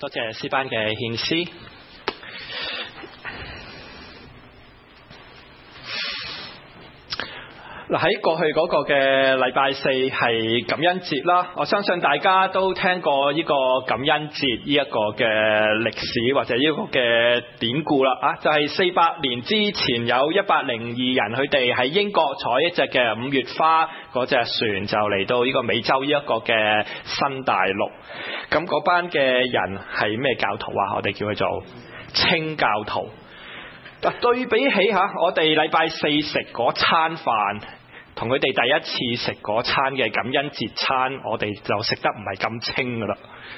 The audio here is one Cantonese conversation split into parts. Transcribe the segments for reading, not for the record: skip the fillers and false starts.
多謝詩班嘅獻詩。嗱，喺過去嗰個嘅禮拜四係感恩節啦，我相信大家都聽過呢個感恩節呢一個嘅歷史或者呢個嘅典故啦。就係400年之前有102人，佢哋喺英國坐一隻嘅5月花嗰隻船就嚟到呢個美洲呢一個嘅新大陸。咁嗰班嘅人係咩教徒啊？我哋叫佢做清教徒。對比起我哋禮拜四食嗰餐飯，同佢哋第一次食嗰餐嘅感恩節餐，我哋就食得唔係咁清噶啦。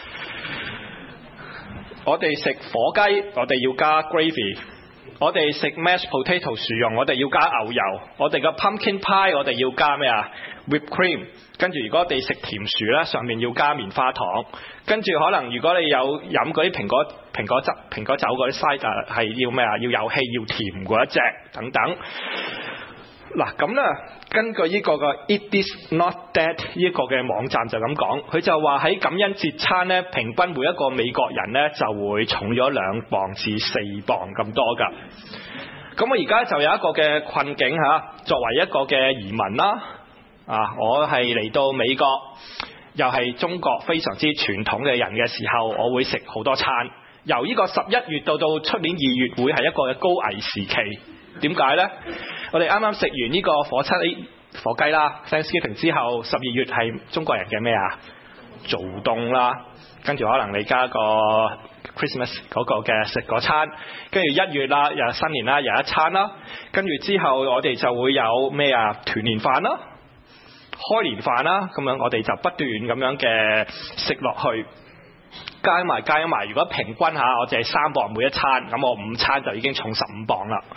我哋食火雞，我哋要加 gravy； 我哋食 mashed potato 薯蓉，我哋要加牛油；我哋個 pumpkin pie， 我哋要加咩啊 whipped cream。跟住如果我哋食甜薯咧，上面要加棉花糖。跟住可能如果你有飲嗰啲蘋果汁、蘋果酒嗰啲 cider， 係要咩啊？要有氣要甜嗰一隻等等。嗱咁咧，根據呢個嘅 It Is Not Dead 呢個嘅網站就咁講，佢就話喺感恩節餐咧，平均每一個美國人咧就會重咗2磅至4磅咁多㗎。咁我而家就有一個嘅困境作為一個嘅移民啦。我係嚟到美國，又係中國非常之傳統嘅人嘅時候，我會食好多餐。由呢個11月到出年2月會係一個嘅高危時期。點解呢？我哋啱啱食完呢個火雞啦 Thanksgiving 之後，12月係中國人嘅咩啊？做凍啦，跟住可能你加個 Christmas 嗰個嘅食嗰餐，跟住1月啦，又新年啦，又一餐啦，跟住之後我哋就會有咩啊？團年飯啦，開年飯啦，咁樣我哋就不斷咁樣嘅食落去，加埋，如果平均下，我淨係3磅每一餐，咁我5餐就已經重15磅啦。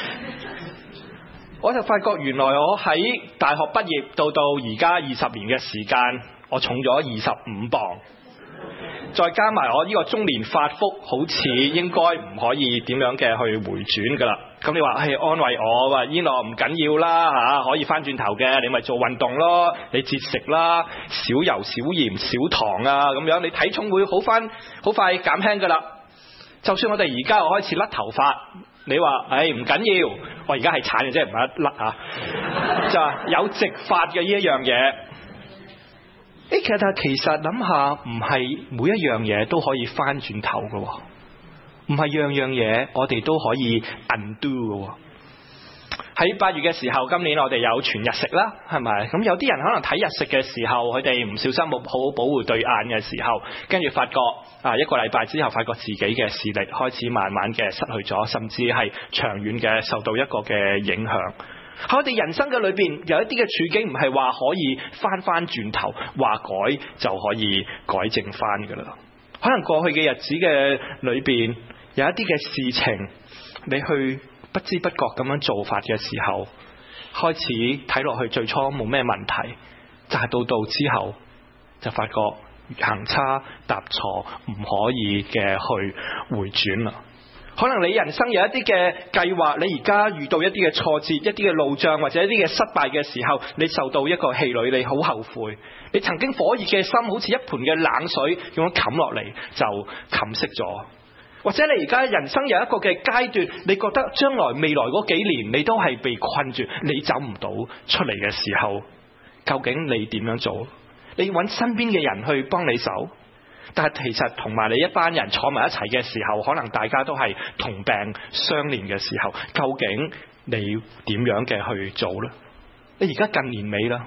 我就發覺原來我喺大學畢業到而家20年嘅時間，我重咗25磅，再加埋我呢個中年發福，好似應該唔可以點樣嘅去回轉噶啦。咁你話安慰我話依諾唔緊要啦可以翻轉頭嘅，你咪做運動咯，你節食啦，少油少鹽少糖啊，咁樣你體重會好快減輕噶啦。就算我哋而家又開始甩頭髮，你話唔緊要，我而家係鏟嘅啫，唔係一甩就話有直髮嘅呢一樣嘢。其實諗下，唔係每一樣嘢都可以翻轉頭嘅，唔係樣樣嘢我哋都可以 undo 嘅。喺8月嘅時候，今年我哋有全日食啦，係咪？咁有啲人可能睇日食嘅時候，佢哋唔小心冇好好保護對眼嘅時候，跟住發覺一個禮拜之後，發覺自己嘅視力開始慢慢嘅失去咗，甚至係長遠嘅受到一個嘅影響。喺我哋人生嘅裏邊，有一啲嘅處境唔係話可以翻轉頭，話改就可以改正翻噶啦。可能過去嘅日子嘅裏邊，有一啲嘅事情，你去不知不覺咁樣做法嘅時候，開始睇落去最初冇咩問題，就係到之後就發覺行差踏錯，唔可以嘅去回轉啦。可能你人生有一啲嘅計劃，你而家遇到一啲嘅挫折，一啲嘅路障或者一啲嘅失敗嘅時候，你受到一個氣餒，你好後悔，你曾經火熱嘅心好似一盆嘅冷水咁樣冚落嚟，就冚熄咗。或者你而家人生有一個嘅階段，你覺得將來未來嗰幾年你都係被困住，你走唔到出嚟嘅時候，究竟你點樣做？你揾身邊嘅人去幫你手，但係其實同埋你一班人坐埋一齊嘅時候，可能大家都係同病相憐嘅時候，究竟你點樣嘅去做呢？你而家近年尾啦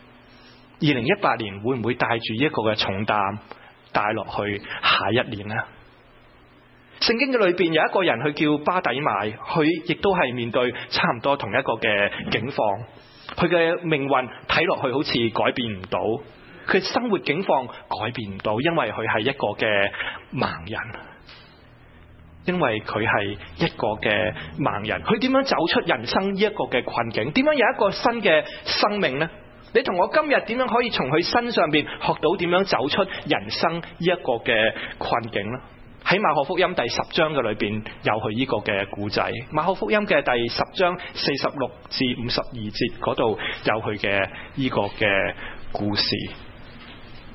，2018年會唔會帶住一個嘅重擔帶落去下一年呢？聖經嘅裏邊有一個人，佢叫巴底買，佢亦都係面對差唔多同一個嘅境況，佢嘅命運睇落去好似改變唔到，佢生活境況改變唔到，因為佢係一個嘅盲人，因為佢係一個嘅盲人，佢點樣走出人生呢一個嘅困境？點樣有一個新嘅生命呢？你同我今日點樣可以從佢身上邊學到點樣走出人生呢一個嘅困境呢？喺馬可福音第10章嘅裏邊有佢呢個嘅故仔，馬可福音嘅第10章46至52節嗰度有佢嘅呢個嘅故事。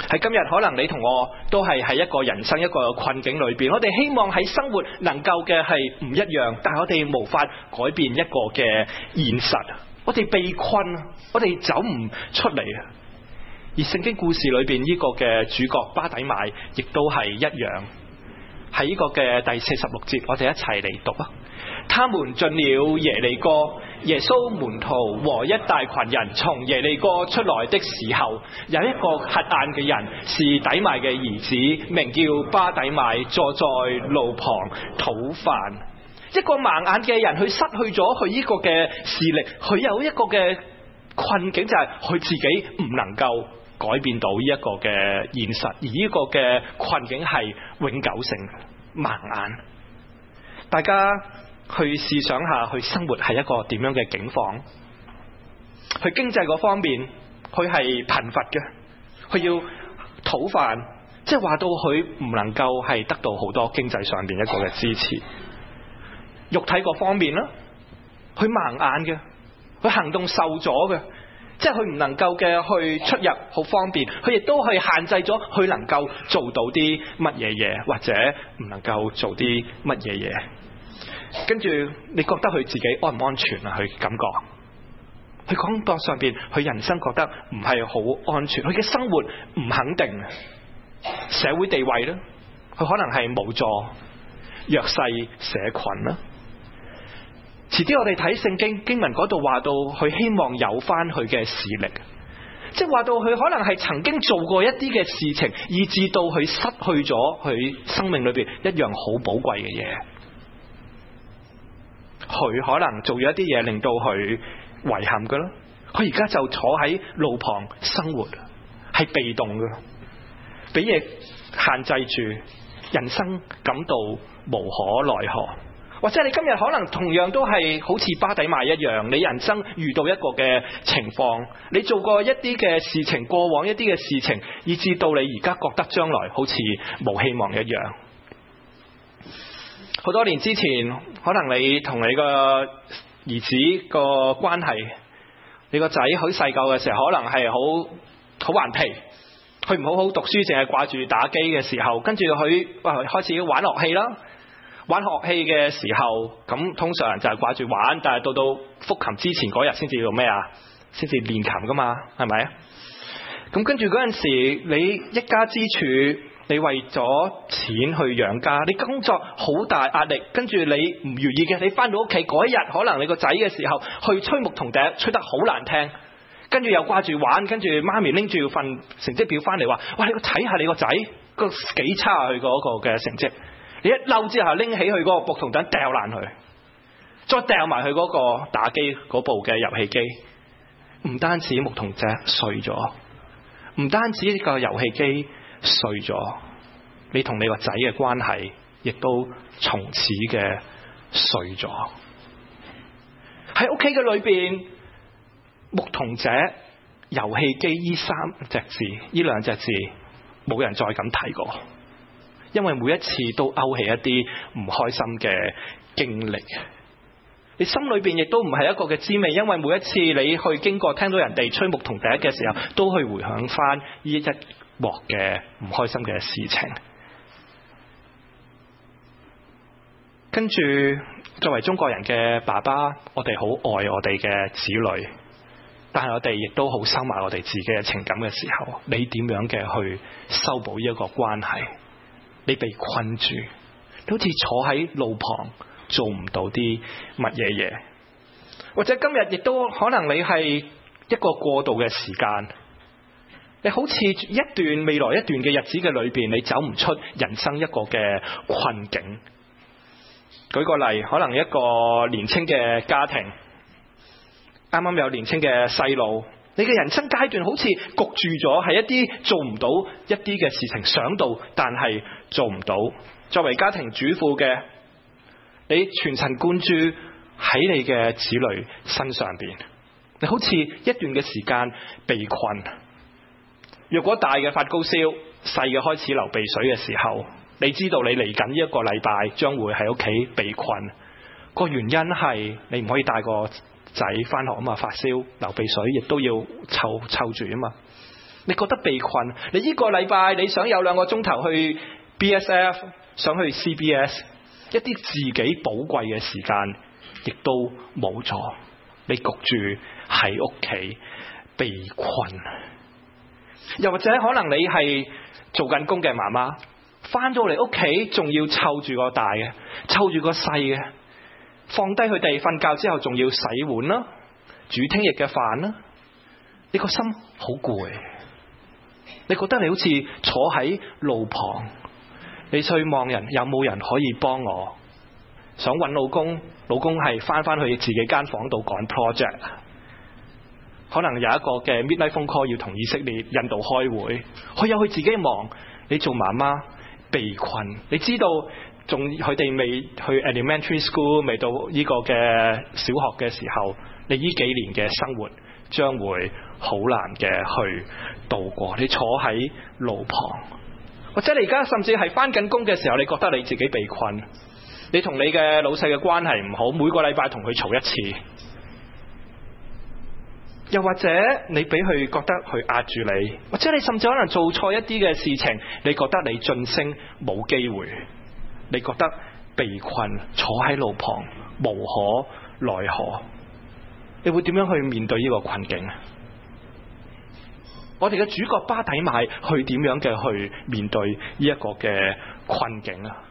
喺今日可能你同我都係喺一個人生一個困境裏邊，我哋希望喺生活能夠嘅係唔一樣，但係我哋無法改變一個嘅現實，我哋被困，我哋走唔出嚟啊！而聖經故事裏邊呢個嘅主角巴底買亦都係一樣。喺呢個嘅第46節，我哋一齊嚟讀啊！他們進了耶利哥，耶穌門徒和一大群人從耶利哥出來的時候，有一個瞎眼嘅人，是底買嘅兒子，名叫巴底買，坐在路旁討飯。一個盲眼嘅人，佢失去咗佢呢個嘅視力，佢有一個嘅困境，就係佢自己唔能夠改變到呢一個嘅現實，而呢個嘅困境係永久性盲眼。大家去試想下，佢生活係一個點樣嘅境況？佢經濟嗰方面，佢係貧乏嘅，佢要討飯，即係話到佢唔能夠係得到好多經濟上邊一個嘅支持。肉體嗰方面啦，佢盲眼嘅，佢行動受阻嘅。即係佢唔能夠嘅去出入好方便，佢亦都係限制咗佢能夠做到啲乜嘢嘢，或者唔能夠做啲乜嘢嘢。跟住你覺得佢自己安唔安全啊？佢感覺，佢感覺上邊佢人生覺得唔係好安全，佢嘅生活唔肯定，社會地位咧，佢可能係無助、弱勢社群啦。遲啲我哋睇聖經經文嗰度話到，佢希望有翻佢嘅視力，即係話到佢可能係曾經做過一啲嘅事情，以致到佢失去咗佢生命裏邊一樣好寶貴嘅嘢。佢可能做咗一啲嘢令到佢遺憾噶啦，佢而家就坐喺路旁生活，係被動噶，俾嘢限制住，人生感到無可奈何。或者你今日可能同樣都係好似巴底買一樣，你人生遇到一個嘅情況，你做過一啲嘅事情，過往一啲嘅事情，以至到你而家覺得將來好似冇希望一樣。好多年之前，可能你同你個兒子個關係，你個仔好細個嘅時候，可能係好頑皮，佢唔好好讀書，淨係掛住打機嘅時候，跟住佢開始玩樂器啦。玩樂器嘅時候，咁通常就係掛住玩，但係到復琴之前嗰日先至做咩啊？先至練琴噶嘛，係咪啊？咁跟住嗰陣時，你一家之主，你為咗錢去養家，你工作好大壓力，跟住你唔如意嘅，你翻到屋企嗰一日，可能你個仔嘅時候去吹牧童笛，吹得好難聽，跟住又掛住玩，跟住媽咪拎住份成績表翻嚟話：哇，你睇下你個仔個幾差啊！佢嗰個嘅成績。你一嬲之後拎起佢嗰個牧童笛掉爛佢，再掉埋佢嗰個打機嗰部嘅遊戲機，唔單止牧童笛碎咗，唔單止呢個遊戲機碎咗，你同你個仔嘅關係亦都從此嘅碎咗。喺屋企嘅裏邊，牧童笛、遊戲機呢3隻字，呢2隻字，冇人再咁提過。因為每一次都勾起一啲唔開心嘅經歷，你心裏邊亦都唔係一個嘅滋味，因為每一次你去經過聽到人哋吹牧童笛嘅時候，都去回想翻呢一鑊嘅唔開心嘅事情。跟住作為中國人嘅爸爸，我哋好愛我哋嘅子女，但係我哋亦都好收埋我哋自己嘅情感嘅時候，你點樣嘅去修補呢一個關係？你被困住，你好似坐喺路旁做唔到啲乜嘢嘢，或者今日亦都可能你係一個過渡嘅時間，你好似一段未來一段嘅日子嘅裏邊，你走唔出人生一個嘅困境。舉個例，可能一個年輕嘅家庭，啱啱有年輕嘅細路，你嘅人生階段好似焗住咗，係一啲做唔到一啲嘅事情，想到但係做唔到。作為家庭主婦嘅，你全神貫注喺你嘅子女身上邊，你好似一段嘅時間被困。若果大嘅發高燒，細嘅開始流鼻水嘅時候，你知道你嚟緊呢一個禮拜將會喺屋企被困。個原因係你唔可以帶個仔翻學啊嘛，發燒流鼻水亦都要湊住啊嘛。 你覺得被困，你呢個禮拜你想有2個鐘頭去 BSF， 想去 CBS， 一啲自己寶貴嘅時間亦都冇咗，你焗住喺屋企被困。又或者可能你係做緊工嘅媽媽，翻到嚟屋企仲要湊住個大嘅，湊住個細嘅，放低佢哋瞓覺之後仲要洗碗啦，煮聽日嘅飯啦，你個心好攰，你覺得你好似坐喺路旁，你去望人有冇人可以幫我，想揾老公，老公係翻去自己間房度趕 project， 可能有一個嘅 midnight phone call 要同以色列印度開會，佢有佢自己忙，你做媽媽被困，你知道仲佢哋未去 elementary school， 未到呢個嘅小學嘅時候，你呢幾年嘅生活將會好難嘅去度過，你坐喺路旁，或者你而家甚至係翻緊工嘅時候，你覺得你自己被困，你同你嘅老細嘅關係唔好，每個禮拜同佢嘈一次，又或者你俾佢覺得佢壓住你，或者你甚至可能做錯一啲嘅事情，你覺得你晉升冇機會，你覺得被困，坐喺路旁無可奈何，你會點樣去面對呢個困境？我哋嘅主角巴底買去點樣嘅去面對呢一個嘅困境啊？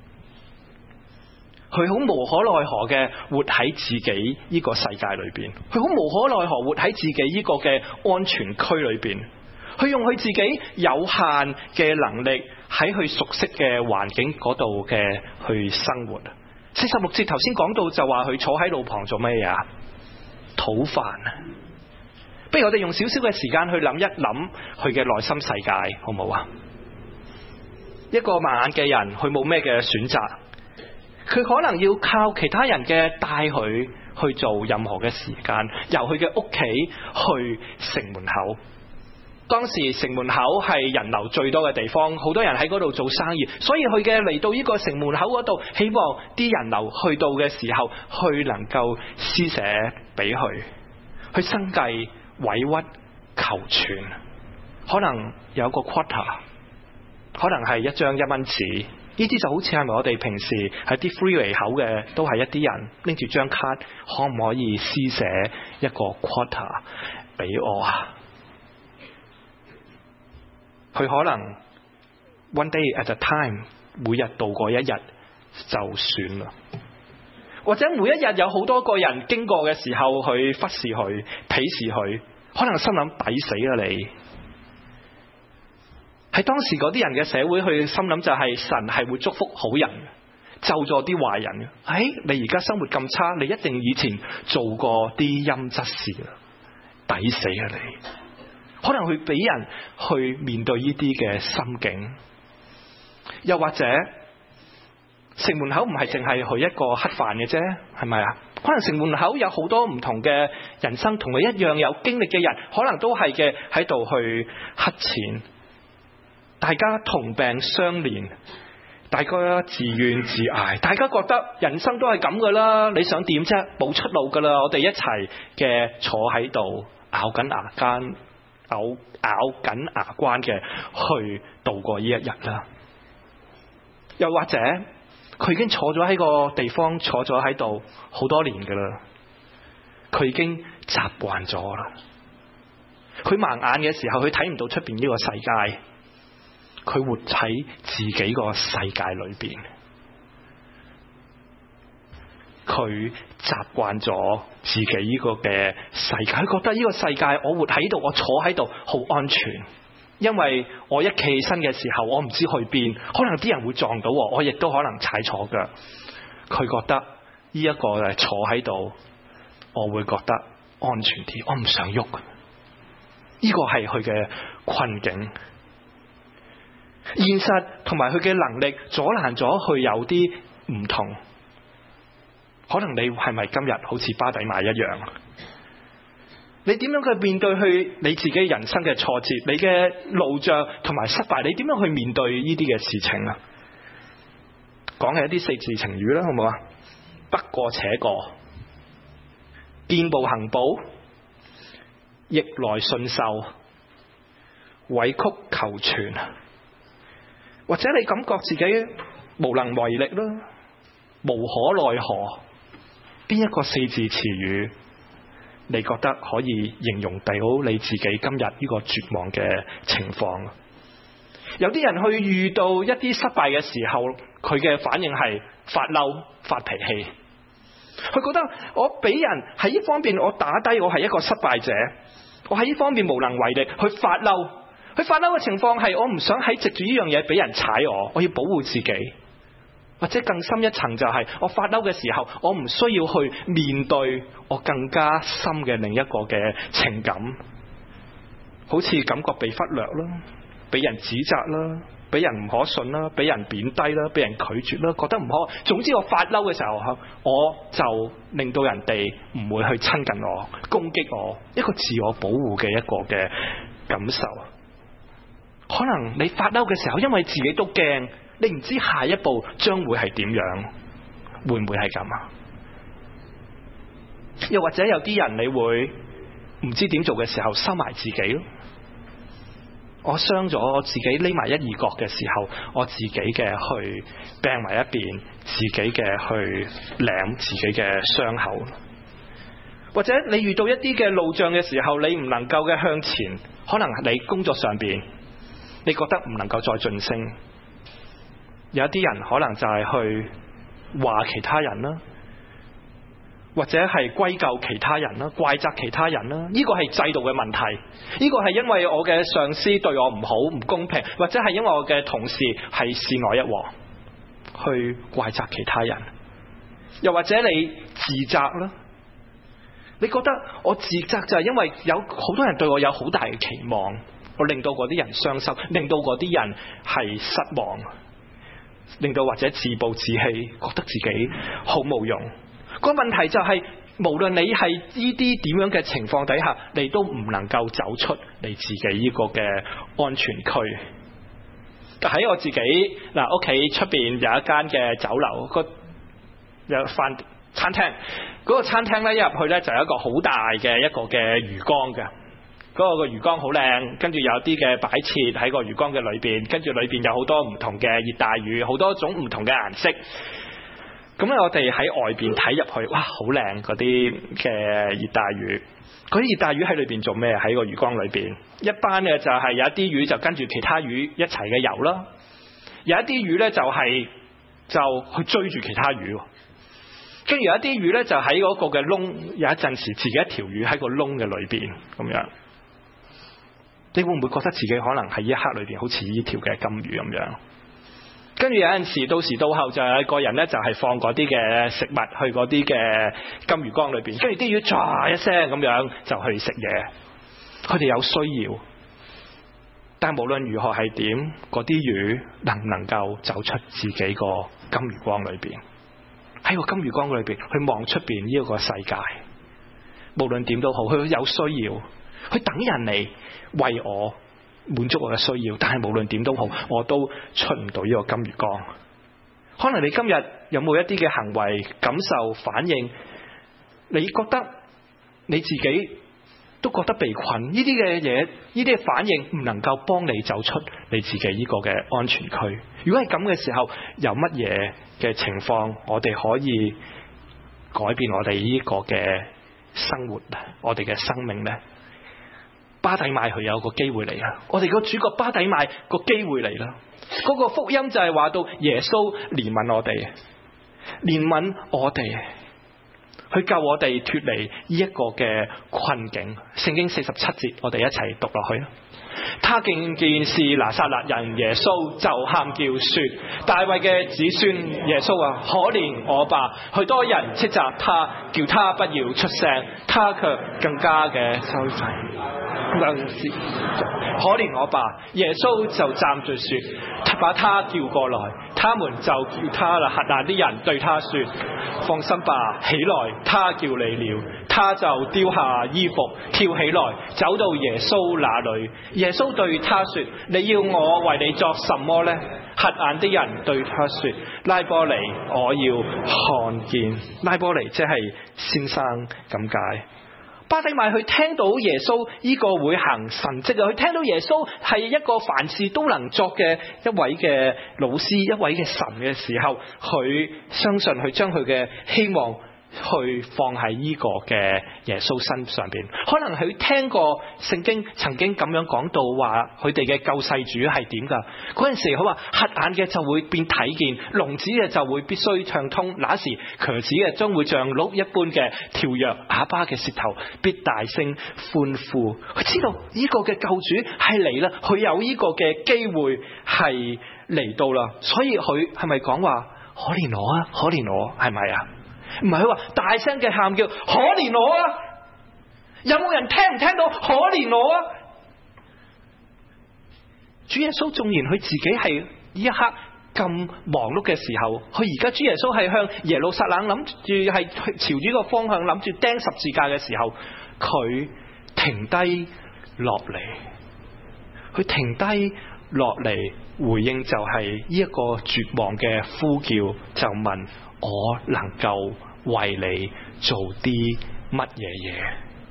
佢好無可奈何嘅活喺自己呢個世界裏邊，佢好無可奈何活喺自己呢個嘅安全區裏邊，佢用佢自己有限嘅能力喺佢熟悉嘅環境嗰度嘅去生活。46節頭先講到就話佢坐喺路旁做咩嘢啊？討飯。不如我哋用少少嘅時間去諗一諗佢嘅內心世界，好唔好啊？一個盲眼嘅人，佢冇咩嘅選擇，佢可能要靠其他人嘅帶佢去做任何嘅時間，由佢嘅屋企去城門口。當時城門口係人流最多嘅地方，好多人喺嗰度做生意，所以佢嘅嚟到呢個城門口嗰度，希望啲人流去到嘅時候，去能夠施捨俾佢，去生計委屈求全，可能有個 quarter， 可能係一張1蚊紙，呢啲就好似係咪我哋平時喺啲 freeway 口嘅，都係一啲人拎住張卡，可唔可以施捨一個 quarter 俾我啊？佢可能 one day at a time， 每日度過一日就算啦，或者每一日有好多個人經過嘅時候，去忽視佢、鄙視佢，可能心諗抵死啦你。喺當時嗰啲人嘅社會，佢心諗就係神係會祝福好人，咒詛啲壞人。你而家生活咁差，你一定以前做過啲陰質事啦，抵死啊你。可能會俾人去面對呢啲嘅心境，又或者城門口唔係淨係去一個乞飯嘅啫，係咪啊？可能城門口有好多唔同嘅人生同佢一樣有經歷嘅人，可能都係嘅喺度去乞錢，大家同病相憐，大家自怨自艾，大家覺得人生都係咁噶啦，你想點啫？冇出路噶啦，我哋一齊嘅坐喺度咬緊牙關嘅去度過呢一日啦。又或者佢已經坐咗喺個地方，坐咗喺度好多年噶啦，佢已經習慣咗啦。佢盲眼嘅時候，佢睇唔到出邊呢個世界，佢活喺自己個世界裏邊，佢習慣咗自己呢個嘅世界，佢覺得呢個世界我活喺度，我坐喺度好安全，因為我一企起身嘅時候，我唔知去邊，可能啲人會撞到我亦都可能踩錯腳。佢覺得呢一個係坐喺度，我會覺得安全啲，我唔想喐。呢個係佢嘅困境，現實同埋佢嘅能力阻攔咗佢有啲唔同。可能你係咪今日好似巴底買一樣？你點樣去面對去你自己人生嘅挫折，你嘅路障同埋失敗，你點樣去面對呢啲嘅事情啊？講係一啲四字成語啦，好唔好啊？得過且過，見步行步，逆來順受， 委曲求全，或者你感覺自己無能為力啦，無可奈何，邊一個四字詞語你覺得可以形容到你自己今日呢個絕望嘅情況？有啲人去遇到一啲失敗嘅時候，佢嘅反應係發嬲、發脾氣。佢覺得我俾人喺呢方面我打低，我係一個失敗者，我喺呢方面無能為力，去發嬲。佢發嬲嘅情況係我唔想喺藉住呢樣嘢俾人踩我要保護自己。或者更深一層就係我發嬲嘅時候，我唔需要去面對我更加深嘅另一個嘅情感，好似感覺被忽略啦，俾人指責啦，俾人唔可信啦，俾人貶低啦，俾人拒絕啦，覺得唔可。總之我發嬲嘅時候，我就令到人哋唔會去親近我，攻擊我，一個自我保護嘅一個嘅感受。可能你發嬲嘅時候，因為自己都驚，你唔知下一步將會係點樣，會唔會係咁啊？又或者有啲人你會唔知點做嘅時候，收埋自己咯。我傷咗我自己，匿埋一二角嘅時候，我自己嘅去病埋一邊，自己嘅去舐自己嘅傷口。或者你遇到一啲嘅路障嘅時候，你唔能夠嘅向前，可能你工作上邊你覺得唔能夠再晉升。有啲人可能就係去話其他人啦，或者係歸咎其他人啦，怪責其他人啦。呢個係制度嘅問題，呢個係因為我嘅上司對我唔好，唔公平，或者係因為我嘅同事係視我一鑊，去怪責其他人。又或者你自責啦，你覺得我自責就係因為有好多人對我有好大嘅期望，我令到嗰啲人傷心，令到嗰啲人係失望，令到或者自暴自棄，覺得自己好冇用。個問題就係，無論你係呢啲點樣嘅情況底下，你都唔能夠走出你自己呢個嘅安全區。喺我自己屋企出邊有一間嘅酒樓，有飯餐廳，嗰個餐廳咧一入去咧就有一個好大嘅一個嘅魚缸嘅。嗰個魚缸好靚，跟住有啲嘅擺設喺個魚缸嘅裏邊，跟住裏邊有好多唔同嘅熱帶魚，好多種唔同嘅顏色。咁咧我哋喺外邊睇入去，哇，好靚嗰啲嘅熱帶魚。嗰啲熱帶魚喺裏邊做咩？喺個魚缸裏邊，一班嘅就係有一啲魚就跟住其他魚一齊嘅游啦，有一啲魚咧就去追住其他魚，跟住有一啲魚咧就喺嗰個嘅窿，有一陣時自己一條魚喺個窿嘅裏邊咁樣。你會唔會覺得自己可能喺一刻裏邊好似呢條嘅金魚咁樣？跟住有陣時到時到後就有一個人咧就係放嗰啲嘅食物去嗰啲嘅金魚缸裏邊，跟住啲魚唰一聲咁樣就去食嘢。佢哋有需要，但係無論如何係點，嗰啲魚能唔能夠走出自己個金魚缸裏邊，喺個金魚缸裏邊去望出邊呢一個世界。無論點都好，佢有需要，去等人嚟為我滿足我嘅需要，但係無論點都好，我都出唔到呢個金魚缸。可能你今日有冇一啲嘅行為、感受、反應，你覺得你自己都覺得被困，呢啲嘅嘢，呢啲嘅反應唔能夠幫你走出你自己呢個嘅安全區。如果係咁嘅時候，有乜嘢嘅情況我哋可以改變我哋呢個嘅生活，我哋嘅生命呢？巴底買佢有個機會嚟啦，我哋個主角巴底買個機會嚟啦。嗰個福音就係話到耶穌憐憫我哋，憐憫我哋，去救我哋脫離呢一個嘅困境。聖經47節，我哋一齊讀落去啦。他見是拿撒勒人耶穌，就喊叫說：大衛嘅子孫耶穌啊，可憐我吧！許多人斥責他，叫他不要出聲，他卻更加嘅羞愧。可憐我吧！耶穌就站住說，把他叫過來。他們就叫他啦，轄下啲人對他說：放心吧，起來，他叫你了。他就丟下衣服，跳起來，走到耶穌那裏。耶穌對他說：你要我為你作什麼呢？瞎眼的人對他說：拉波尼，我要看見。拉波尼即係先生咁解。 巴底買佢聽到耶穌呢個會行神蹟啊，佢聽到耶穌係一個凡事都能作嘅一位嘅老師，一位嘅神嘅時候，佢相信佢將佢嘅希望去放喺呢個嘅耶穌身上邊。可能佢聽過聖經曾經咁樣講到話佢哋嘅救世主係點噶？嗰陣時佢話瞎眼嘅就會變睇見，聾子嘅就會必須暢通，那時瘸子嘅將會像鹿一般嘅跳躍，啞巴嘅舌頭必大聲歡呼。佢知道呢個嘅救主係嚟啦，佢有呢個嘅機會係嚟到啦，所以佢係咪講話可憐我啊，可憐我，係咪啊？唔係，佢話大聲嘅喊叫可憐我啊！有冇人聽唔聽到可憐我啊？主耶穌縱然佢自己係呢一刻咁忙碌嘅時候，佢而家主耶穌係向耶路撒冷諗住係朝住呢個方向諗住釘十字架嘅時候，佢停低落嚟，佢停低落嚟回應就係呢一個絕望嘅呼叫，就問我能夠為你做啲乜嘢嘢？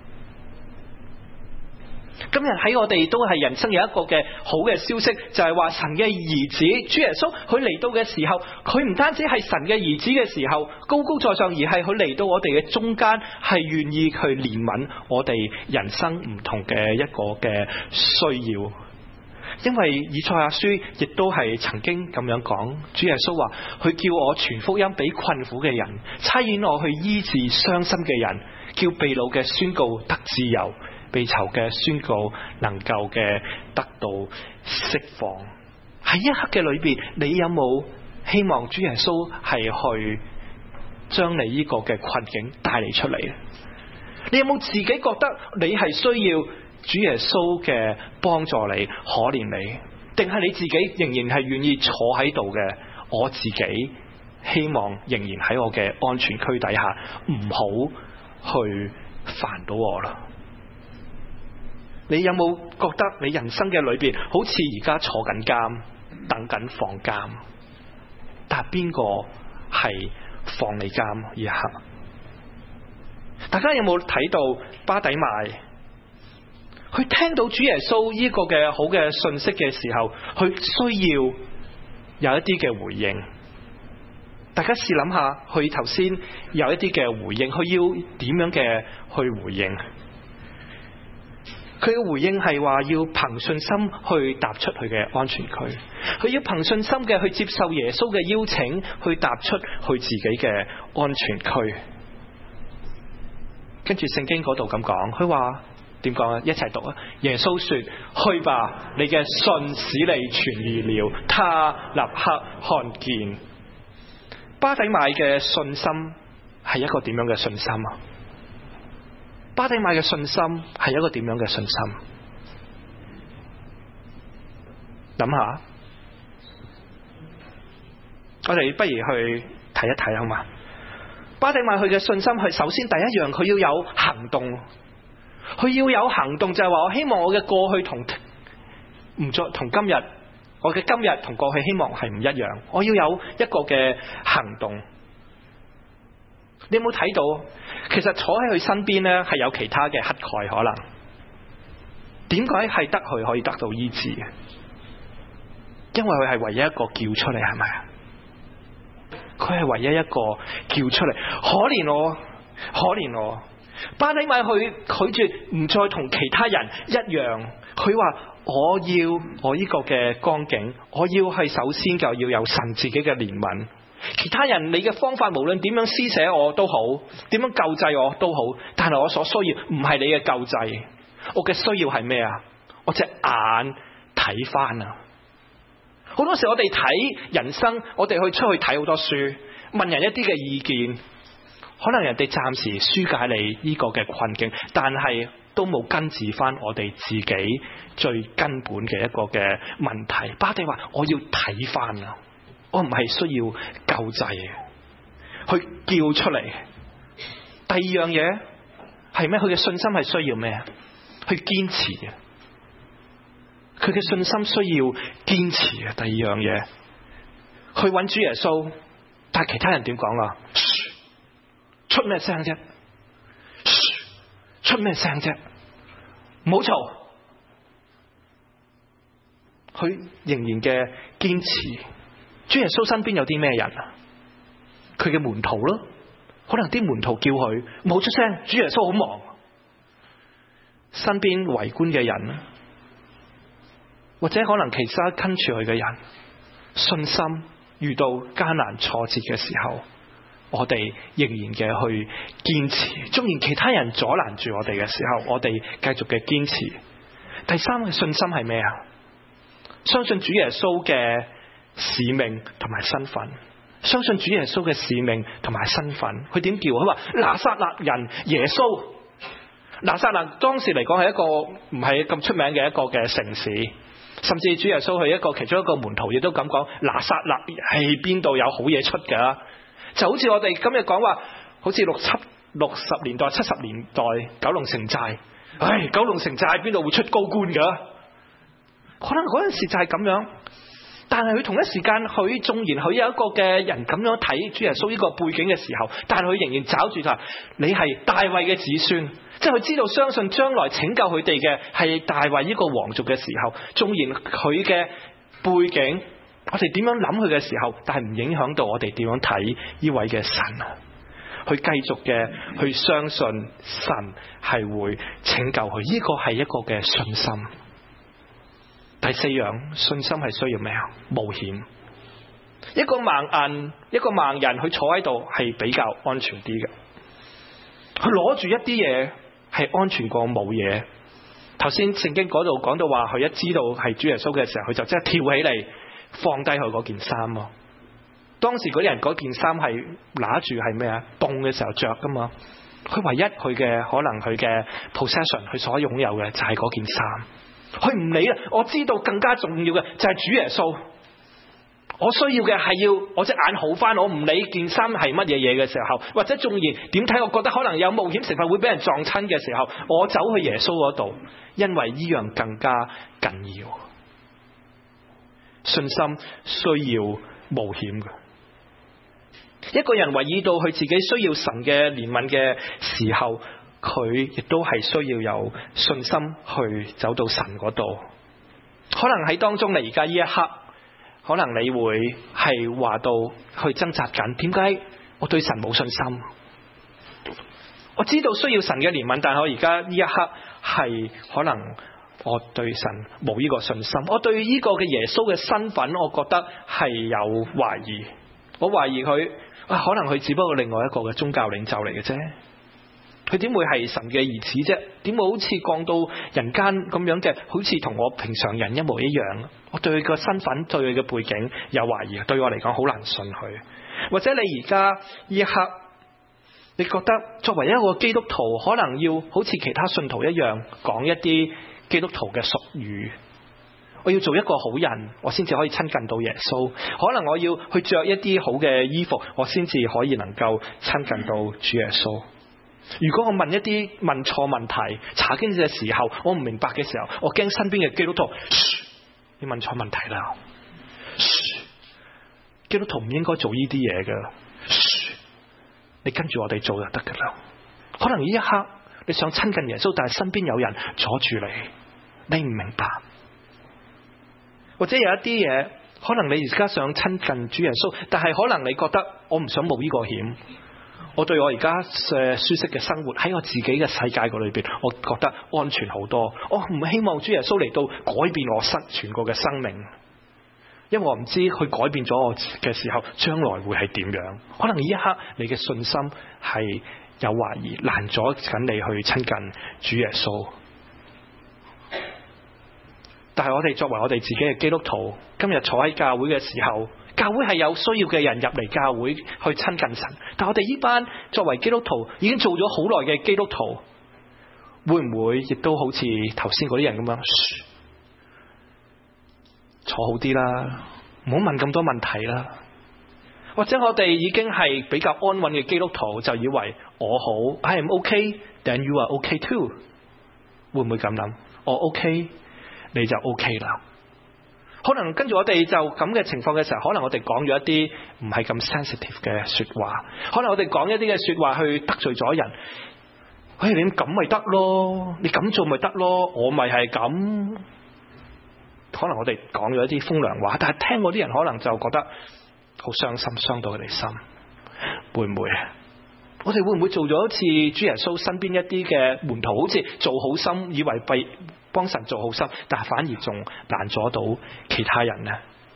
今日喺我哋都係人生有一個嘅好嘅消息，就係話神嘅兒子主耶穌佢嚟到嘅時候，佢唔單止係神嘅兒子嘅時候高高在上，而係佢嚟到我哋嘅中間，係願意去憐憫我哋人生唔同嘅一個嘅需要。因為以賽亞書亦都係曾經咁樣講，主耶穌話佢叫我傳福音俾困苦嘅人，差遣我去醫治傷心嘅人，叫被擄嘅宣告得自由，被囚嘅宣告能夠嘅得到釋放。喺一刻嘅裏邊，你有冇希望主耶穌係去將你呢個嘅困境帶嚟出嚟？你有冇自己覺得你係需要主耶穌嘅幫助你，可憐你，定係你自己仍然係願意坐喺度嘅？我自己希望仍然喺我嘅安全區底下，唔好去煩到我啦。你有冇覺得你人生嘅裏邊好似而家坐緊監，等緊放監？但係邊個係放你監呢一刻？大家有冇睇到巴底買？佢聽到主耶穌呢個嘅好嘅信息嘅時候，佢需要有一啲嘅回應。大家試諗下，佢頭先有一啲嘅回應，佢要點樣嘅去回應？佢嘅回應係話要憑信心去踏出佢嘅安全區，佢要憑信心嘅去接受耶穌嘅邀請，去踏出佢自己嘅安全區。跟住聖經嗰度咁講，佢話點講啊？一齊讀啊！耶穌說：去吧，你嘅信使你痊癒了。他立刻看見。巴底買嘅信心係一個點樣嘅信心啊？巴底買嘅信心係一個點樣嘅信心？諗下，我哋不如去睇一睇好嘛？巴底買佢嘅信心係首先第一樣，佢要有行動。佢要有行動，就係話我希望我嘅過去同今日，我嘅今日同過去希望係唔一樣。我要有一個嘅行動。你有冇睇到？其實坐喺佢身邊呢係有其他嘅乞丐可能。點解係得佢可以得到醫治嘅？因為佢係唯一一個叫出嚟，係咪啊？佢係唯一一個叫出嚟，可憐我，可憐我。巴底買佢拒絕唔再同其他人一樣，佢話我要我呢個嘅光景，我要係首先就要有神自己嘅憐憫。其他人你嘅方法無論點樣施捨我都好，點樣救濟我都好，但係我所需要唔係你嘅救濟，我嘅需要係咩啊？我隻眼睇返啊！好多時我哋睇人生，我哋去出去睇好多書，問人一啲嘅意見，可能人哋暫時紓解你呢個嘅困境，但係都冇根治翻我哋自己最根本嘅一個嘅問題。巴底話我要睇翻啊，我唔係需要救濟，去叫出嚟。第二樣嘢係咩？佢嘅信心係需要咩？去堅持啊！佢嘅信心需要堅持啊！第二樣嘢，去揾主耶穌，但係其他人點講啊？出咩聲啫？ 出咩聲啫？唔好嘈。佢仍然嘅堅持。主耶穌身邊有啲咩人啊？佢嘅門徒咯，可能啲門徒叫佢冇出聲，主耶穌好忙。身邊圍觀嘅人，或者可能其他跟住佢嘅人，信心遇到艱難挫折嘅時候，我哋仍然嘅去堅持，縱然其他人阻攔住我哋嘅時候，我哋繼續嘅堅持。第三個信心係咩啊？相信主耶穌嘅使命同埋身份，相信主耶穌嘅使命同埋身份。佢點叫？佢話拿撒勒人耶穌。拿撒勒當時嚟講係一個唔係咁出名嘅一個嘅城市，甚至主耶穌係一個其中一個門徒亦都咁講，拿撒勒係邊度有好嘢出㗎？就好似我哋今日講話，好似60年代、70年代九龍城寨，九龍城寨邊度會出高官㗎？可能嗰陣時就係咁樣。但係佢同一時間，佢縱然佢有一個嘅人咁樣睇主耶穌呢個背景嘅時候，但係佢仍然找住佢，你係大衛嘅子孫，即係佢知道相信將來拯救佢哋嘅係大衛呢個皇族嘅時候，縱然佢嘅背景，我哋點樣諗佢嘅時候，但係唔影響到我哋點樣睇呢位嘅神啊，去繼續嘅去相信神係會拯救佢，呢個係一個嘅信心。第四樣信心係需要咩啊？冒險。一個盲人佢坐喺度係比較安全啲嘅，佢攞住一啲嘢係安全過冇嘢。頭先聖經嗰度講到話，佢一知道係主耶穌嘅時候，佢就即刻跳起嚟放低佢嗰件衫咯。當時嗰啲人嗰件衫係拿住係咩啊？凍嘅時候着噶嘛。佢唯一佢嘅可能佢嘅 possession， 佢所擁有嘅就係嗰件衫。佢唔理啦，我知道更加重要嘅就係主耶穌。我需要嘅係要我隻眼好翻，我唔理件衫係乜嘢嘢嘅時候，或者縱然點睇，我覺得可能有冒險成分會俾人撞親嘅時候，我走去耶穌嗰度，因為呢樣更加緊要。信心需要冒險嘅。一個人為意到佢自己需要神嘅憐憫嘅時候，佢亦都係需要有信心去走到神嗰度。可能喺當中，你而家呢一刻，可能你會係話到去掙扎緊，點解我對神冇信心？我知道需要神嘅憐憫，但係我而家呢一刻係可能我對神冇呢個信心。我對呢個嘅耶穌嘅身份，我覺得係有懷疑。我懷疑佢可能佢只不過另外一個嘅宗教領袖嚟嘅啫。佢點會係神嘅兒子啫？點會好似降到人間咁樣嘅，好似同我平常人一模一樣？我對佢個身份、對佢嘅背景有懷疑，對我嚟講好難信佢。或者你而家呢一刻，你覺得作為一個基督徒，可能要好似其他信徒一樣講一啲基督徒嘅俗語。我要做一個好人，我先至可以親近到耶穌。可能我要去着一啲好嘅衣服，我先至可以能夠親近到主耶穌。如果我問錯問題，查經嘅時候我唔明白嘅時候，我驚身邊嘅基督徒，你問錯問題啦，基督徒唔應該做呢啲嘢噶，你跟住我哋做就得噶啦。可能呢一刻你想親近耶穌，但係身邊有人阻住你，你唔明白。或者有一啲嘢，可能你而家想親近主耶穌，但係可能你覺得我唔想冒呢個險。我對我而家嘅舒適嘅生活喺我自己嘅世界嗰裏邊，我覺得安全好多。我唔希望主耶穌嚟到改變我全個嘅生命，因為我唔知佢改變咗我嘅時候，將來會係點樣。可能呢一刻你嘅信心係有懷疑，攔阻緊你去親近主耶穌。但係我哋作為我哋自己嘅基督徒，今日坐喺教會嘅時候，教會係有需要嘅人入嚟教會去親近神。但我哋呢班作為基督徒已經做咗好耐嘅基督徒，會唔會亦都好似頭先嗰啲人咁樣，坐好啲啦，唔好問咁多問題啦？或者我哋已經係比較安穩嘅基督徒，就以為我好 I am okay then you are okay too， 會唔會咁諗？我 OK你就 OK 啦。可能跟住我哋就咁嘅情況嘅時候，可能我哋講咗一啲唔係咁 sensitive 嘅說話，可能我哋講一啲嘅說話去得罪咗人， 你咁咪得咯，你咁做咪得咯，我咪係咁。可能我哋講咗一啲風涼話，但係聽嗰啲人可能就覺得好傷心，傷到佢哋心。會唔會啊？我哋會唔會做咗好似主耶穌身邊一啲嘅門徒，好似做好心，以為被幫神做好心，但係反而仲難阻到其他人呢？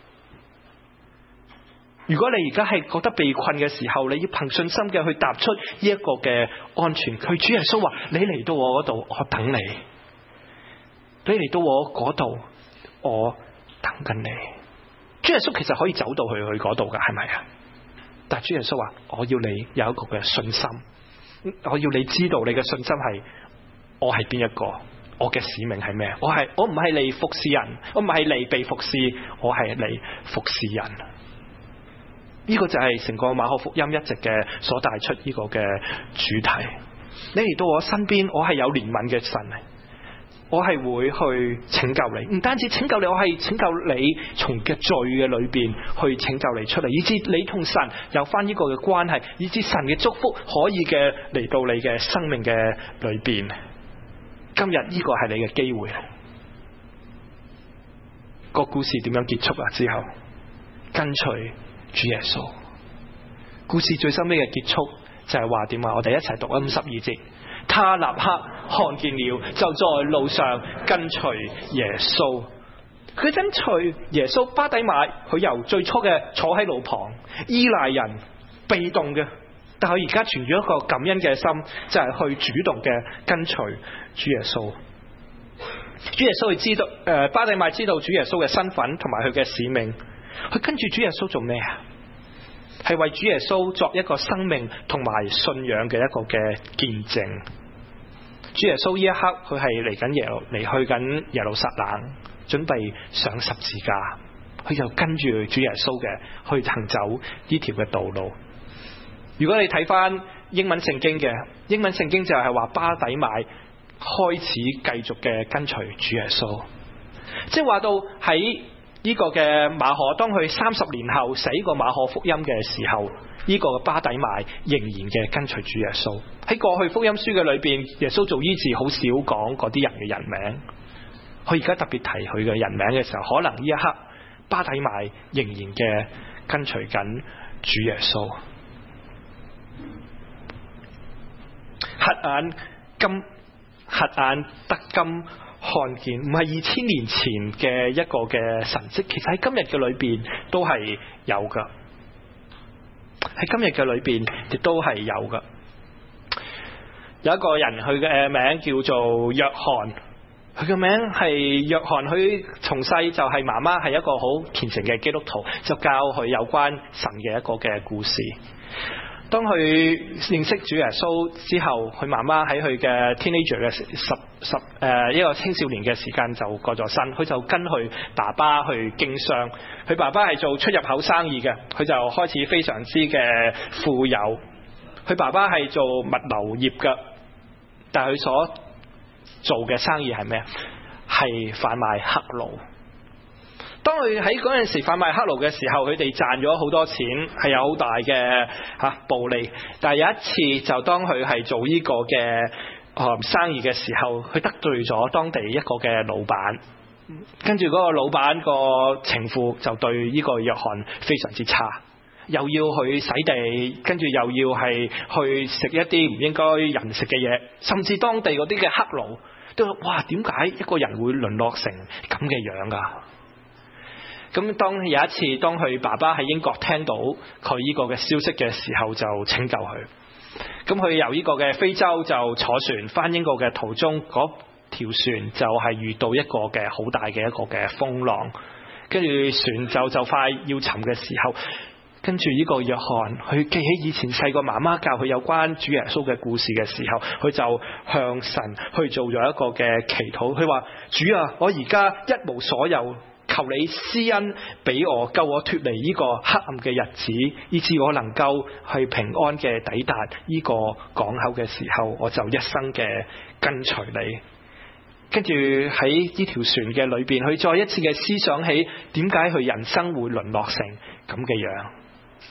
如果你而家係覺得被困嘅時候，你要憑信心嘅去踏出呢一個嘅安全區。主耶穌話：你嚟到我嗰度，我等你；你嚟到我嗰度，我等緊你。主耶穌其實可以走到去嗰度噶，係咪啊？但係主耶穌話：我要你有一個嘅信心，我要你知道你嘅信心係我係邊一個，我嘅使命係咩？我唔係嚟服侍人，我唔係嚟被服侍，我係嚟服侍人。呢個就係成個馬可福音一直嘅所帶出呢個嘅主題。你嚟到我身邊，我係有憐憫嘅神，我係會去拯救你，唔單止拯救你，我係拯救你從嘅罪嘅裏邊去拯救你出嚟，以致你同神有翻呢個嘅關係，以致神嘅祝福可以嘅嚟到你嘅生命嘅裏邊。今日呢個係你嘅機會。個故事點樣結束啊？之後跟隨主耶穌。故事最收尾嘅結束就係話點啊？我哋一齊讀52節。他立刻看見了，就在路上跟隨耶穌。佢跟隨耶穌，巴底買佢由最初嘅坐喺路旁依賴人被動嘅，但佢而家存住一個感恩嘅心，就係去主動嘅跟隨主耶穌。主耶穌佢知道巴底買知道主耶穌嘅身份同埋佢嘅使命，佢跟住主耶穌做咩啊？係為主耶穌作一個生命同埋信仰嘅一個嘅見證。主耶穌呢一刻佢係離去緊耶路撒冷，準備上十字架，佢就跟住主耶穌嘅去行走呢條嘅道路。如果你睇翻英文聖經就係話巴底買開始繼續嘅跟隨主耶穌，即係話到喺呢個嘅馬可，當佢30年後寫個馬可福音嘅時候，呢個巴底買仍然嘅跟隨主耶穌。喺過去福音書嘅裏邊，耶穌做醫治好少講嗰啲人嘅人名，佢而家特別提佢嘅人名嘅時候，可能呢一刻巴底買仍然嘅跟隨緊主耶穌。瞎眼得今看見，唔係2000年前嘅一個嘅神蹟，其實喺今日嘅裏邊都係有噶。喺今日嘅裏邊亦都係有噶。有一個人，佢嘅名叫做約翰，佢嘅名係約翰，佢從細就係媽媽係一個好虔誠嘅基督徒，就教佢有關神嘅一個嘅故事。當佢認識主耶穌之後，佢媽媽喺佢嘅 teenager 嘅一個青少年嘅時間就過咗身，佢就跟佢爸爸去經商。佢爸爸係做出入口生意嘅，佢就開始非常之嘅富有。佢爸爸係做物流業嘅，但係佢所做嘅生意係咩？係販賣黑奴。當佢喺嗰陣時販賣黑奴嘅時候，佢哋賺咗好多錢，係有好大嘅暴利。但係有一次，就當佢係做呢個嘅生意嘅時候，佢得罪咗當地一個嘅老闆，跟住嗰個老闆個情婦就對呢個約翰非常之差，又要去洗地，跟住又要係去食一啲唔應該人食嘅嘢，甚至當地嗰啲嘅黑奴都哇，點解一個人會淪落成咁嘅樣㗎？咁當有一次，當佢爸爸喺英國聽到佢呢個嘅消息嘅時候，就拯救佢。咁佢由呢個嘅非洲就坐船翻英國嘅途中，嗰條船就係遇到一個嘅好大嘅一個嘅風浪，跟住船就快要沉嘅時候，跟住呢個約翰佢記起以前細個媽媽教佢有關主耶穌嘅故事嘅時候，佢就向神去做咗一個嘅祈禱。佢話：主啊，我而家一無所有，求你施恩俾我，救我脫離呢個黑暗嘅日子，以致我能夠去平安嘅抵達呢個港口嘅時候，我就一生嘅跟隨你。跟住喺呢條船嘅裏邊，佢再一次嘅思想起點解佢人生會淪落成咁嘅樣。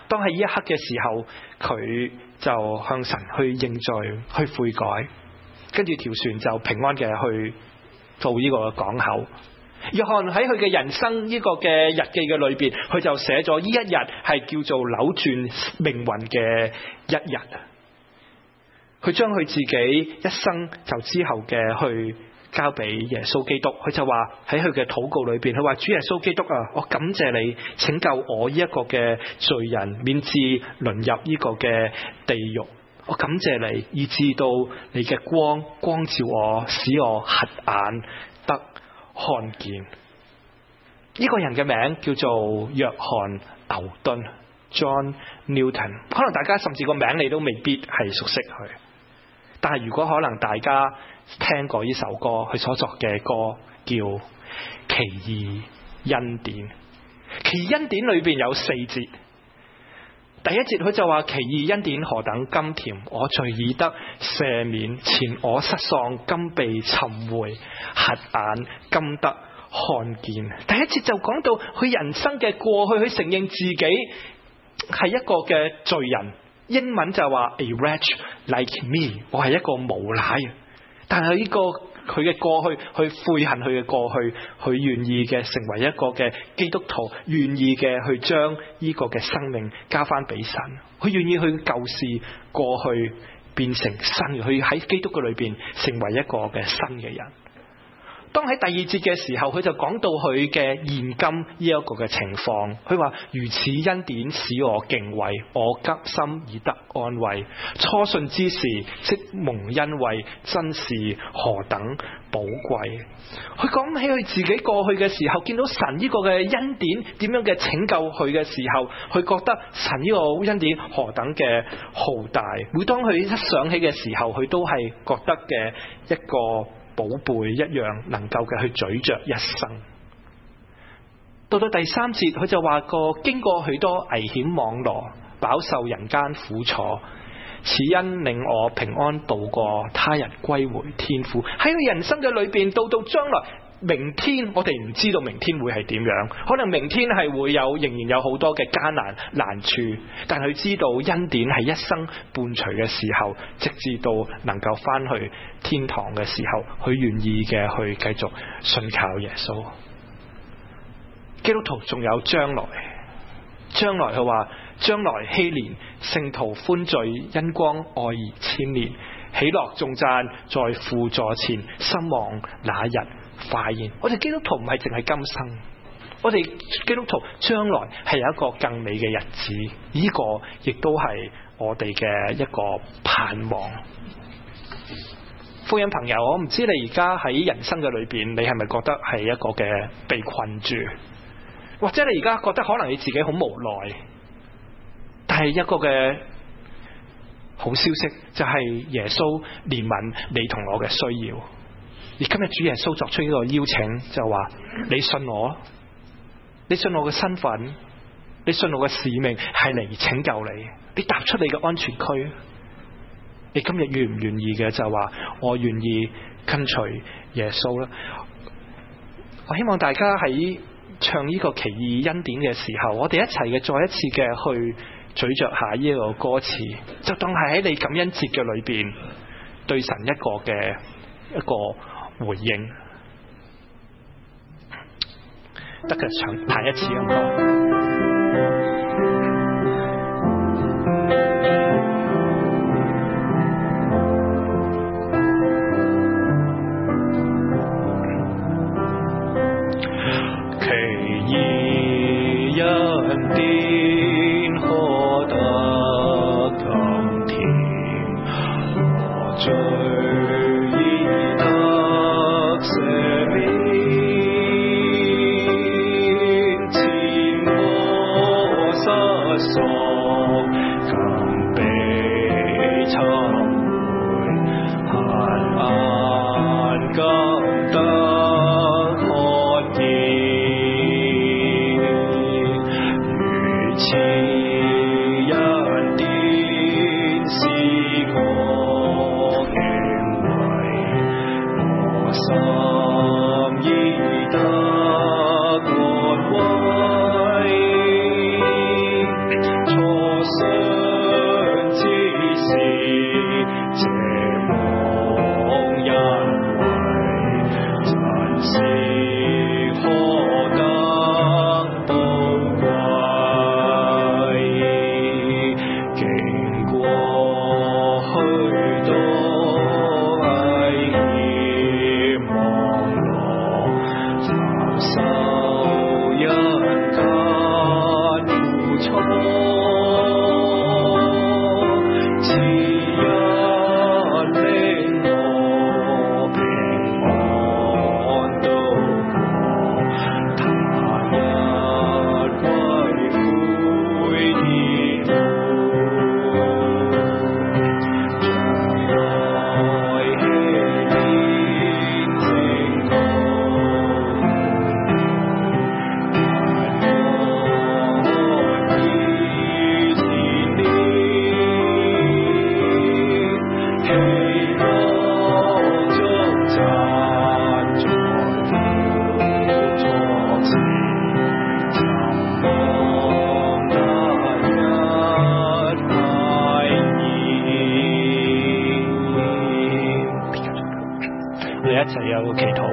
當喺呢一刻嘅時候，佢就向神去認罪，去悔改，跟住條船就平安嘅去做呢個港口。約翰喺佢嘅人生呢個嘅日記嘅裏邊，佢就寫咗呢一日係叫做扭轉命運嘅一日。佢將佢自己一生就之後嘅去交俾耶穌基督。佢就話喺佢嘅禱告裏邊，佢話主耶穌基督啊，我感謝你拯救我呢一個嘅罪人，免至淪入呢個嘅地獄。我感謝你，以致到你嘅光照我，使我瞎眼得看見。呢個人嘅名叫做約翰牛頓 John Newton， 可能大家甚至個名你都未必係熟悉佢，但係如果可能大家聽過呢首歌，佢所作嘅歌叫《奇異恩典》。奇異恩典裏邊有4節，第一節佢就話，奇異恩典何等甘甜，我罪已得赦免，前我失喪今被尋回，瞎眼今得看見。第一節就講到佢人生嘅過去，佢承認自己係一個嘅罪人，英文就話 A wretch like me， 我係一個無賴。但係呢個佢嘅過去，去悔恨佢嘅過去，佢願意嘅成為一個嘅基督徒，願意嘅去將呢個嘅生命交翻俾神，佢願意去舊事過去變成新，佢喺基督嘅裏邊成為一個嘅新嘅人。當喺第二節嘅時候，佢就講到佢嘅現今呢一個嘅情況。佢話如此恩典使我敬畏，我急心已得安慰。初信之時即蒙恩惠，真是何等寶貴。佢講起佢自己過去嘅時候，見到神呢個嘅恩典點樣嘅拯救佢嘅時候，佢覺得神呢個恩典何等嘅浩大。每當佢一想起嘅時候，佢都係覺得嘅一個寶貝一樣能夠嘅去咀嚼一生。到第3節，佢就話過經過許多危險網羅，飽受人間苦楚，此恩令我平安度過，他日歸回天父。喺佢人生嘅裏邊，到將來明天，我哋唔知道明天會係點樣，可能明天係會仍然有好多嘅艱難處，但佢知道恩典係一生伴隨嘅時候，直至到能夠翻去天堂嘅時候，佢願意嘅去繼續信靠耶穌。基督徒仲有將來佢話將來禧年，聖徒歡聚，恩光愛兒千年，喜樂頌讚在父座前，心望那日快現。我哋基督徒唔係淨係今生，我哋基督徒將來係有一個更美嘅日子，呢個亦都係我哋嘅一個盼望。福音朋友，我唔知你而家喺人生嘅裏邊，你係咪覺得係一個嘅被困住，或者你而家覺得可能你自己好無奈，但係一個嘅好消息就係耶穌憐憫你同我嘅需要。而今日主耶穌作出呢個邀請，就話你信我，你信我嘅身份，你信我嘅使命係嚟拯救你，你踏出你嘅安全區。你今日願唔願意嘅就話我願意跟隨耶穌啦。我希望大家喺唱呢個奇異恩典嘅時候，我哋一齊嘅再一次嘅去咀嚼下呢個歌詞，就當係喺你感恩節嘅裏邊對神一個回應。得嘅，唱彈一次咁講。 哋一齊有祈禱。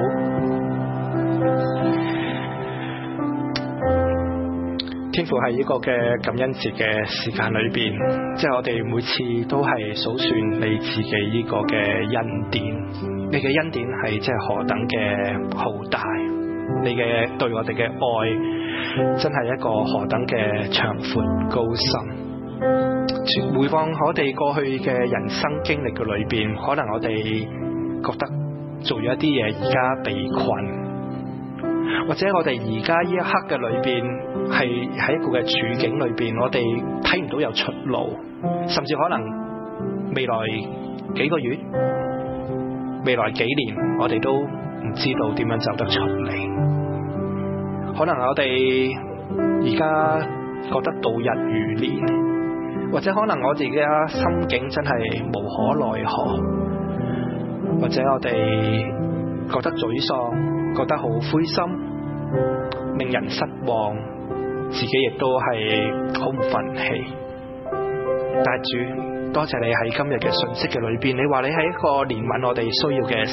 天父，喺呢個嘅感恩節嘅時間裏邊，即係我哋每次都係數算你自己呢個嘅恩典，你嘅恩典係即係何等嘅浩大，你嘅對我哋嘅愛真係一個何等嘅長闊高深。回望我哋過去嘅人生經歷嘅裏邊，可能我哋覺得做咗一啲嘢而家被困，或者我哋而家呢一刻嘅裏邊係喺一個嘅處境裏邊，我哋睇唔到有出路，甚至可能未來幾個月、未來幾年，我哋都唔知道點樣走得出嚟。可能我哋而家覺得度日如年。或者可能我哋嘅心境真係無可奈何，或者我哋覺得沮喪，覺得好灰心，令人失望，自己亦都係好唔忿氣。但係主，多謝你喺今日嘅信息嘅裏邊，你話你係一個憐憫我哋需要嘅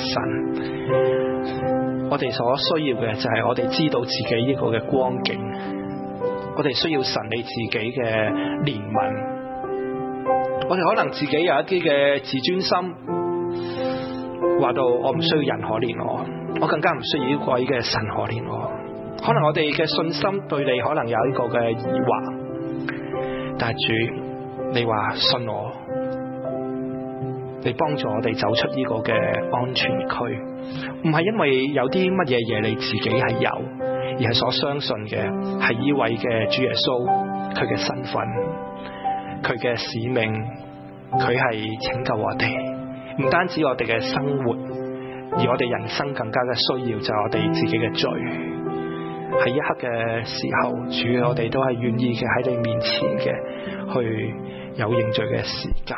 神，我哋所需要嘅就係我哋知道自己呢個嘅光景，我哋需要神你自己嘅憐憫。我哋可能自己有一啲嘅自尊心，話到我唔需要人可憐我更加唔需要呢位嘅神可憐我。可能我哋嘅信心對你可能有一個嘅疑惑，但係主，你話信我，你幫助我哋走出呢個嘅安全區，唔係因為有啲乜嘢嘢你自己係有，而係所相信嘅係呢位嘅主耶穌，佢嘅身份，佢嘅使命，佢係拯救我哋，唔單止我哋嘅生活，而我哋人生更加嘅需要就係我哋自己嘅罪。喺一刻嘅時候，主，我哋都係願意嘅喺你面前嘅去有認罪嘅時間。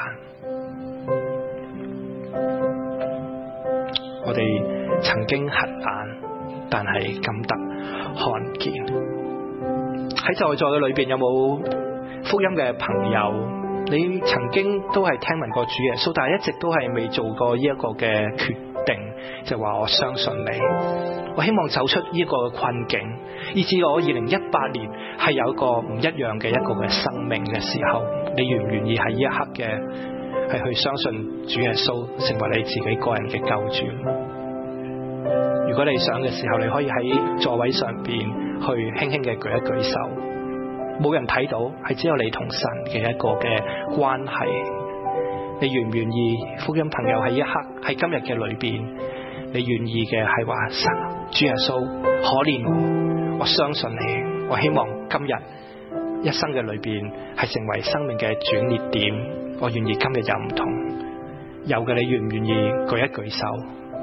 我哋曾經瞎眼，但係感得看見。喺在座嘅裏邊有冇福音嘅朋友，你曾經都係聽聞過主耶穌，但係一直都係未做過呢一個嘅決定，就話我相信你，我希望走出呢個困境，以至我2018年係有一個唔一樣嘅一個嘅生命嘅時候，你願唔願意喺呢一刻嘅係去相信主耶穌成為你自己個人嘅救主？如果你想嘅時候，你可以喺座位上邊去輕輕嘅舉一舉手，冇人睇到，係只有你同神嘅一個嘅關係。你願唔願意福音朋友喺一刻喺今日嘅裏邊，你願意嘅係話神主耶穌可憐我相信你，我希望今日一生嘅裏邊係成為生命嘅轉捩點，我願意今日有唔同。有嘅，你願唔願意舉一舉手？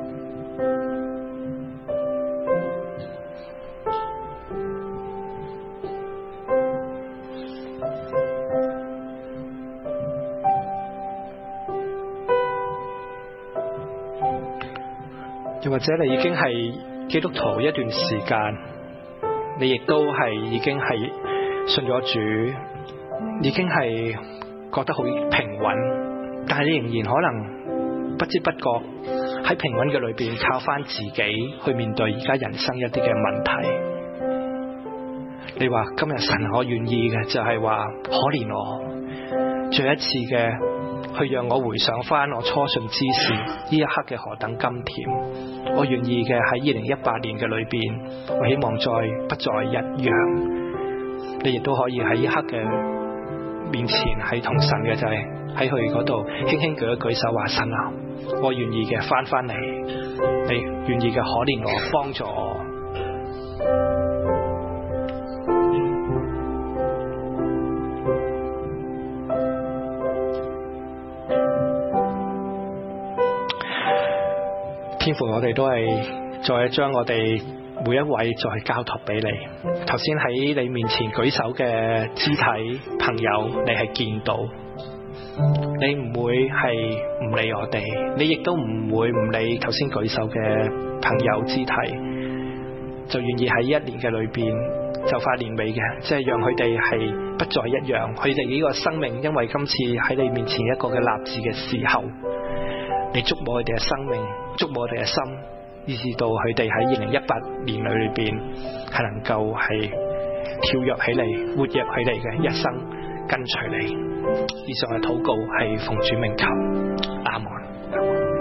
又或者你已經係基督徒一段時間，你亦都係已經係信咗主，已經係覺得好平穩，但係你仍然可能不知不覺喺平穩嘅裏邊靠翻自己去面對而家人生一啲嘅問題。你話今日神我願意嘅就係話可憐我，再一次嘅去讓我回想翻我初信之時呢一刻嘅何等甘甜。我願意嘅喺2018年嘅裏邊，我希望再不再一樣。你亦都可以喺呢刻嘅面前係同神嘅就係喺佢嗰度輕輕舉一舉手話神啊，我願意嘅翻嚟，你願意嘅可憐我，幫助我。天父，我哋都係再將我哋每一位再交託俾你。頭先喺你面前舉手嘅肢體朋友，你係見到，你唔會係唔理我哋，你亦都唔會唔理頭先舉手嘅朋友肢體，就願意喺一年嘅裏邊就快年尾嘅，即係讓佢哋係不再一樣。佢哋呢個生命，因為今次喺你面前一個嘅立志嘅時候，你觸摸佢哋嘅生命，觸摸佢哋嘅心， 以至到佢哋喺2018年裏邊係能夠係跳躍起嚟、活躍起嚟嘅一生跟隨你。以上嘅禱告係奉主名求，阿門。